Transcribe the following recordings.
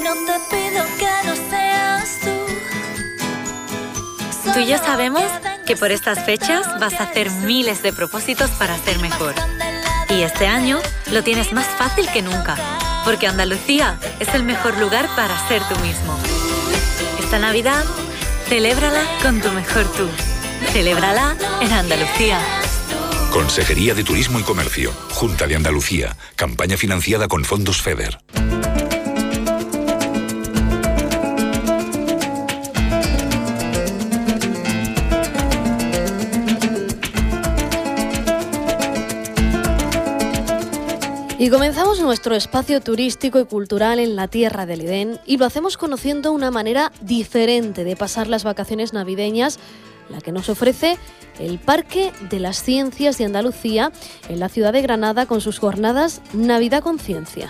No te pido que no seas tú. Tú y yo sabemos que por estas fechas vas a hacer miles de propósitos para ser mejor. Y este año lo tienes más fácil que nunca, porque Andalucía es el mejor lugar para ser tú mismo. Esta Navidad, celébrala con tu mejor tú. Celébrala en Andalucía. Consejería de Turismo y Comercio, Junta de Andalucía, campaña financiada con fondos FEDER. Y comenzamos nuestro espacio turístico y cultural en la Tierra del Edén y lo hacemos conociendo una manera diferente de pasar las vacaciones navideñas, la que nos ofrece el Parque de las Ciencias de Andalucía en la ciudad de Granada con sus jornadas Navidad con Ciencia.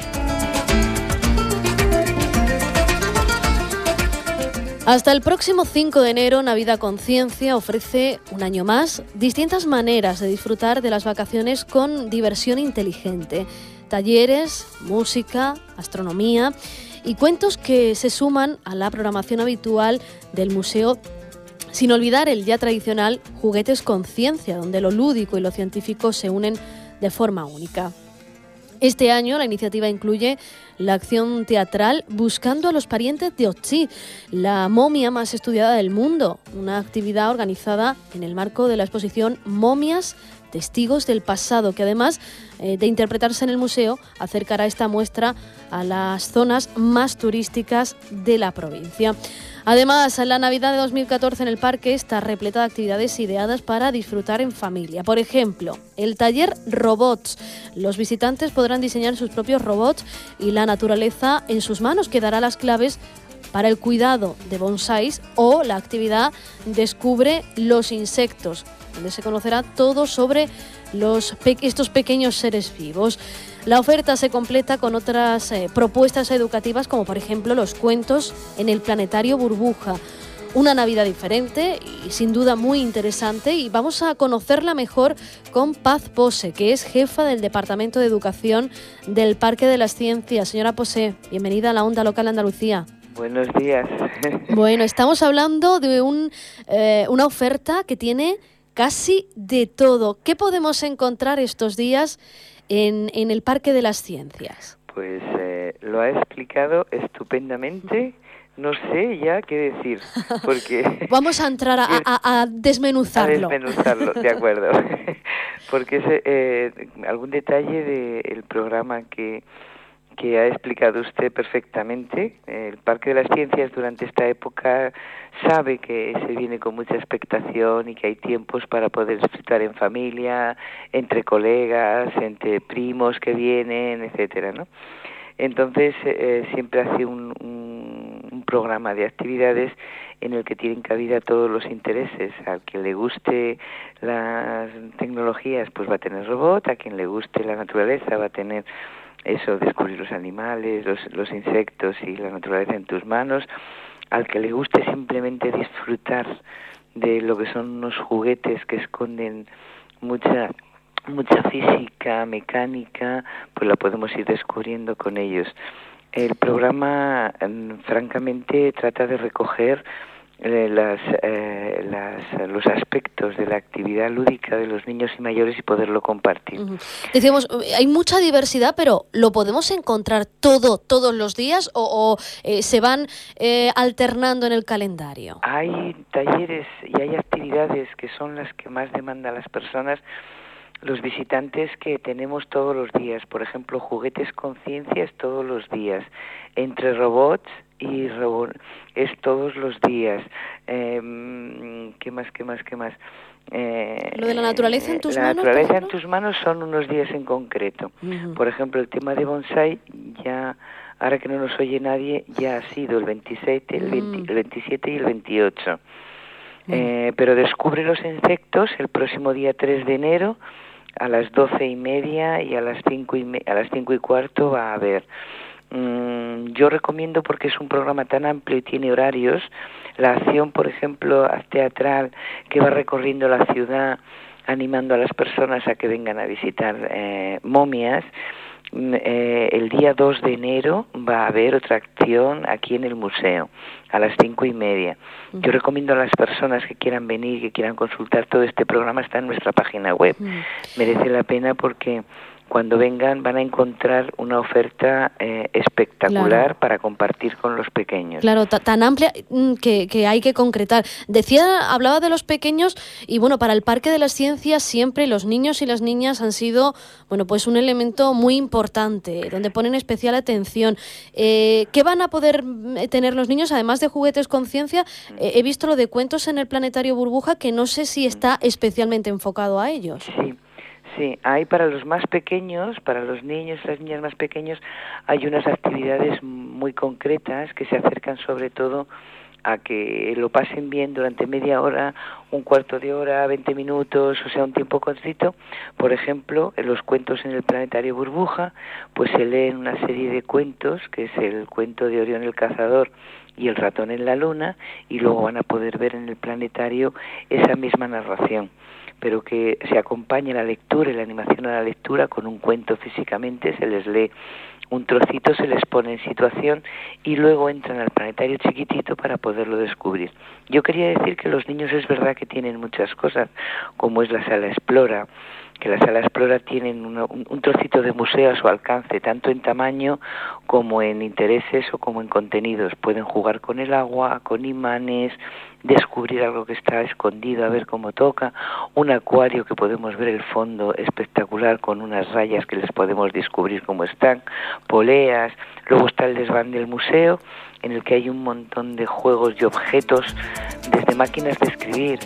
Hasta el próximo 5 de enero, Navidad con Ciencia ofrece un año más distintas maneras de disfrutar de las vacaciones con diversión inteligente. Talleres, música, astronomía y cuentos que se suman a la programación habitual del museo, sin olvidar el ya tradicional Juguetes con Ciencia, donde lo lúdico y lo científico se unen de forma única. Este año la iniciativa incluye la acción teatral Buscando a los parientes de Otzi, la momia más estudiada del mundo, una actividad organizada en el marco de la exposición Momias, Testigos del Pasado, que además de interpretarse en el museo, acercará esta muestra a las zonas más turísticas de la provincia. Además, la Navidad de 2014 en el parque está repleta de actividades ideadas para disfrutar en familia. Por ejemplo, el taller Robots. Los visitantes podrán diseñar sus propios robots y la naturaleza en sus manos, que dará las claves para el cuidado de bonsáis, o la actividad Descubre los insectos, donde se conocerá todo sobre estos pequeños seres vivos. La oferta se completa con otras propuestas educativas, como por ejemplo los cuentos en el Planetario Burbuja. Una Navidad diferente y sin duda muy interesante, y vamos a conocerla mejor con Paz Pose, que es jefa del Departamento de Educación del Parque de las Ciencias. Señora Pose, bienvenida a la Onda Local Andalucía. Buenos días. Bueno, estamos hablando de una oferta que tiene casi de todo. ¿Qué podemos encontrar estos días en el Parque de las Ciencias? Pues lo ha explicado estupendamente. No sé ya qué decir, porque... Vamos a entrar a desmenuzarlo. A desmenuzarlo, de acuerdo. Porque es algún detalle del programa que ha explicado usted perfectamente. El Parque de las Ciencias durante esta época sabe que se viene con mucha expectación y que hay tiempos para poder disfrutar en familia, entre colegas, entre primos que vienen, etcétera, ¿no? Entonces siempre hace un programa de actividades en el que tienen cabida todos los intereses. A quien le guste las tecnologías, pues va a tener robot. A quien le guste la naturaleza va a tener eso, descubrir los animales, los insectos y la naturaleza en tus manos. Al que le guste simplemente disfrutar de lo que son unos juguetes que esconden mucha física, mecánica, pues la podemos ir descubriendo con ellos. El programa, francamente, trata de recoger los aspectos de la actividad lúdica de los niños y mayores y poderlo compartir. Decimos, hay mucha diversidad, pero ¿lo podemos encontrar todos los días o se van alternando en el calendario? Hay talleres y hay actividades que son las que más demandan las personas, los visitantes, que tenemos todos los días. Por ejemplo, Juguetes con Ciencia es todos los días. Entre robots y es todos los días. ¿Qué más? Lo de la naturaleza en tus manos. La naturaleza en tus manos son unos días en concreto. Uh-huh. Por ejemplo, el tema de bonsai, ya, ahora que no nos oye nadie, ya ha sido el 27 y el 28. Pero Descubre los insectos el próximo día 3 de enero a las 12:30 y a las 5:15 va a haber. Yo recomiendo, porque es un programa tan amplio y tiene horarios, la acción, por ejemplo, teatral, que va recorriendo la ciudad animando a las personas a que vengan a visitar momias. el día 2 de enero va a haber otra acción aquí en el museo, a las 5:30. Yo recomiendo a las personas que quieran venir, que quieran consultar todo este programa, está en nuestra página web. Merece la pena porque cuando vengan van a encontrar una oferta espectacular para compartir con los pequeños. Claro, tan amplia que hay que concretar. Hablaba de los pequeños y bueno, para el Parque de las Ciencias siempre los niños y las niñas han sido, bueno, pues un elemento muy importante, donde ponen especial atención. ¿Qué van a poder tener los niños, además de juguetes con ciencia? He visto lo de cuentos en el Planetario Burbuja, que no sé si está especialmente enfocado a ellos. Sí, hay para los más pequeños, para los niños y las niñas más pequeños, hay unas actividades muy concretas que se acercan sobre todo a que lo pasen bien durante media hora, un cuarto de hora, 20 minutos, o sea, un tiempo cortito. Por ejemplo, en los cuentos en el Planetario Burbuja, pues se leen una serie de cuentos, que es el cuento de Orión el Cazador y el ratón en la luna, y luego van a poder ver en el planetario esa misma narración, pero que se acompaña la lectura y la animación a la lectura con un cuento físicamente, se les lee un trocito, se les pone en situación y luego entran al planetario chiquitito para poderlo descubrir. Yo quería decir que los niños es verdad que tienen muchas cosas, como es la sala Explora, que la sala Explora tienen un trocito de museo a su alcance, tanto en tamaño como en intereses o como en contenidos. Pueden jugar con el agua, con imanes, descubrir algo que está escondido, a ver cómo toca, un acuario que podemos ver el fondo espectacular con unas rayas que les podemos descubrir cómo están, poleas. Luego está el desván del museo, en el que hay un montón de juegos y objetos, desde máquinas de escribir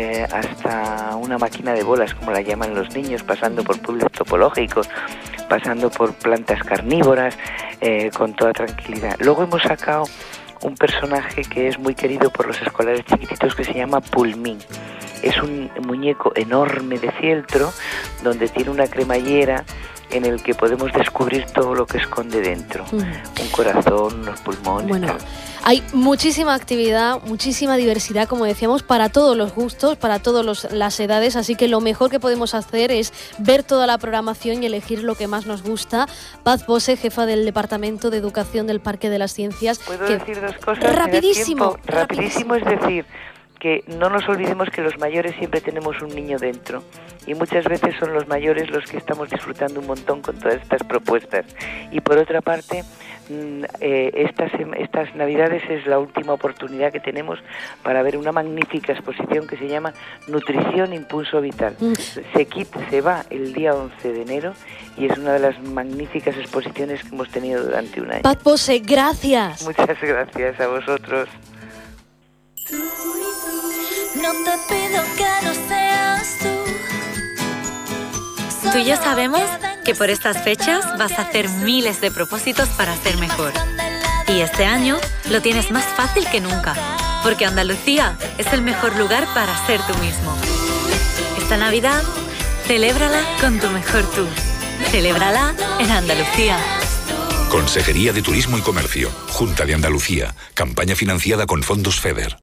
hasta una máquina de bolas, como la llaman los niños, pasando por puzzles topológicos, pasando por plantas carnívoras, con toda tranquilidad. Luego hemos sacado un personaje que es muy querido por los escolares chiquititos, que se llama Pulmín. Es un muñeco enorme de fieltro, donde tiene una cremallera en el que podemos descubrir todo lo que esconde dentro. Un corazón, unos pulmones. Bueno, hay muchísima actividad, muchísima diversidad, como decíamos, para todos los gustos, para todas las edades, así que lo mejor que podemos hacer es ver toda la programación y elegir lo que más nos gusta. Paz Bose, jefa del Departamento de Educación del Parque de las Ciencias. ¿Puedo decir dos cosas? Rapidísimo. Es decir, que no nos olvidemos que los mayores siempre tenemos un niño dentro y muchas veces son los mayores los que estamos disfrutando un montón con todas estas propuestas. Y por otra parte, estas Navidades es la última oportunidad que tenemos para ver una magnífica exposición que se llama Nutrición Impulso Vital. Se va el día 11 de enero y es una de las magníficas exposiciones que hemos tenido durante un año. Paz Bose, gracias. Muchas gracias a vosotros. No te pido que no seas tú. Tú y yo sabemos que por estas fechas vas a hacer miles de propósitos para ser mejor. Y este año lo tienes más fácil que nunca, porque Andalucía es el mejor lugar para ser tú mismo. Esta Navidad, celébrala con tu mejor tú. Celébrala en Andalucía. Consejería de Turismo y Comercio, Junta de Andalucía, campaña financiada con fondos FEDER.